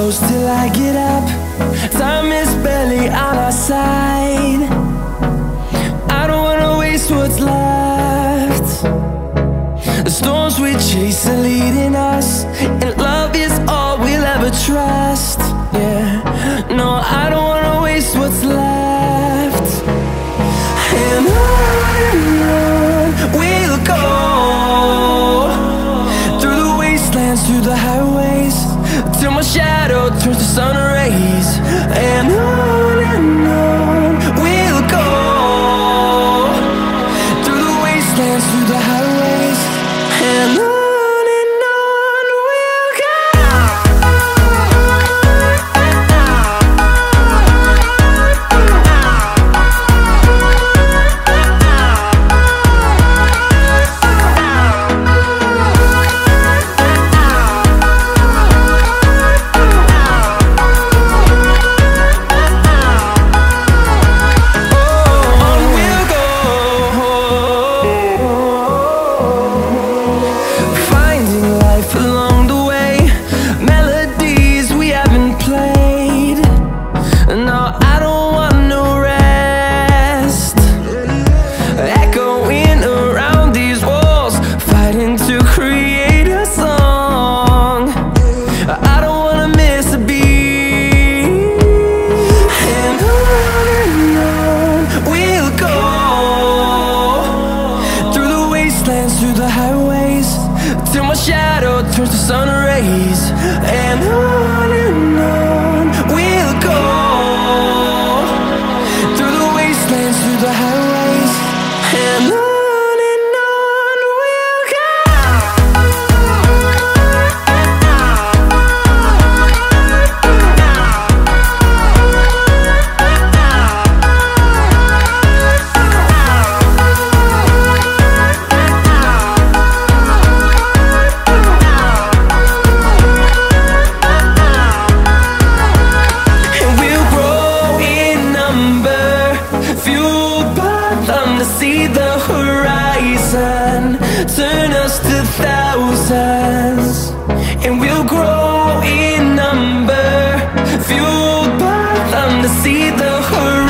close till I get up. Time is barely on our side. I don't wanna waste what's left. The storms we chase are leading us, and love is all we'll ever trust. Yeah, no, I don't wanna waste what's left. And on we'll go, through the wastelands, through the highways, till my shadow turns to sun rays. And on we'll go, through the wastelands, through the highways, and on we'll go. Through the highways, till my shadow turns to sun rays. And on we'll go, through the wastelands, through the highways, and on we'll go. See the horizon turn us to thousands, and we'll grow in number, fueled by them to see the horizon.